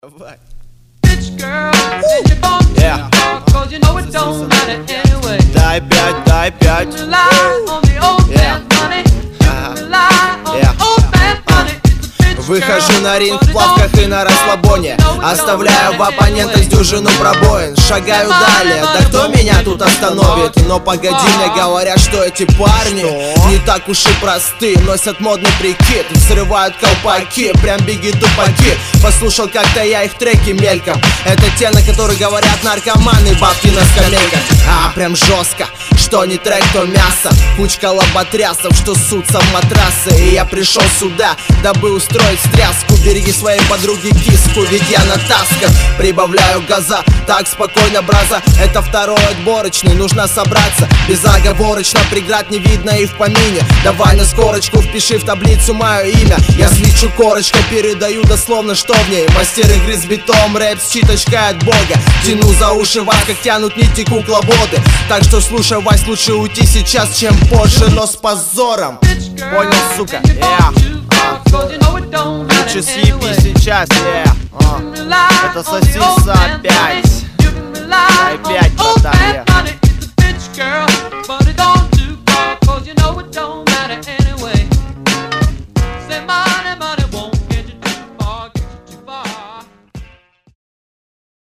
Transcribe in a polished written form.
Давай. Дай пять, дай пять. Выхожу на ринг в плавках и на расслабоне, оставляю в оппонентах дюжину пробоин. Шагаю далее, да кто меня тут остановит? Но погоди, мне говорят, что эти парни не так уж и просты. Носят модный прикид, взрывают колпаки, прям беги тупаки. Послушал как-то я их треки мельком. Это те, на которые говорят наркоманы, бабки на скамейках. Прям жестко, что не трек, то мясо. Кучка лоботрясов, что ссутся в матрасы. И я пришел сюда, дабы устроить встряску. Береги своей подруги киску, ведь я на тасках. Прибавляю газа, так спокойно, браза. Это второй отборочный, нужно собраться. Безоговорочно, преград не видно и в помине. Давай на скорочку, впиши в таблицу мое имя. Я сличу корочкой, передаю дословно, что в ней. Мастер игры с битом, рэп с читочкой от бога. Тяну за уши вас, как тянут нити кукловоды. Так что слушай, Вась, лучше уйти сейчас, чем позже, но с позором. Понял, сука? Лучше съеби сейчас, это сосиса опять. Опять, братан,